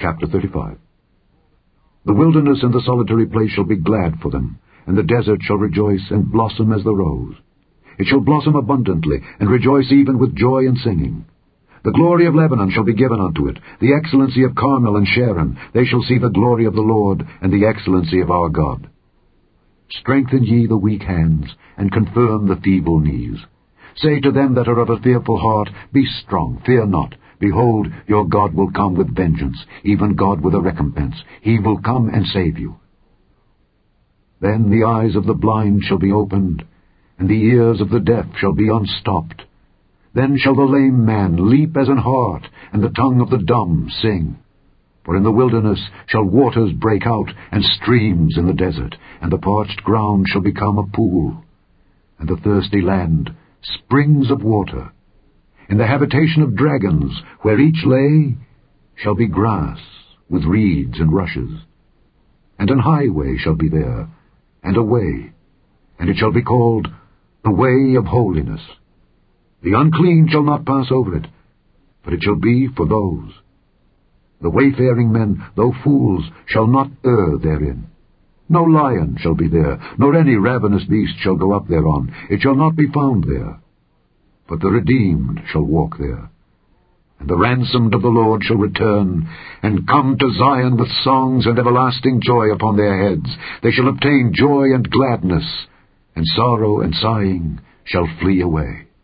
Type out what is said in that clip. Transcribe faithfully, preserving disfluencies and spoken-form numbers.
Chapter thirty-five. The wilderness and the solitary place shall be glad for them, and the desert shall rejoice and blossom as the rose. It shall blossom abundantly, and rejoice even with joy and singing. The glory of Lebanon shall be given unto it, the excellency of Carmel and Sharon. They shall see the glory of the Lord, and the excellency of our God. Strengthen ye the weak hands, and confirm the feeble knees. Say to them that are of a fearful heart, Be strong, fear not. Behold, your God will come with vengeance, even God with a recompense. He will come and save you. Then the eyes of the blind shall be opened, and the ears of the deaf shall be unstopped. Then shall the lame man leap as an hart, and the tongue of the dumb sing. For in the wilderness shall waters break out, and streams in the desert, and the parched ground shall become a pool, and the thirsty land springs of water. In the habitation of dragons, where each lay, shall be grass with reeds and rushes. And an highway shall be there, and a way, and it shall be called the way of holiness. The unclean shall not pass over it, but it shall be for those. The wayfaring men, though fools, shall not err therein. No lion shall be there, nor any ravenous beast shall go up thereon. It shall not be found there. But the redeemed shall walk there. And the ransomed of the Lord shall return, and come to Zion with songs and everlasting joy upon their heads. They shall obtain joy and gladness, and sorrow and sighing shall flee away.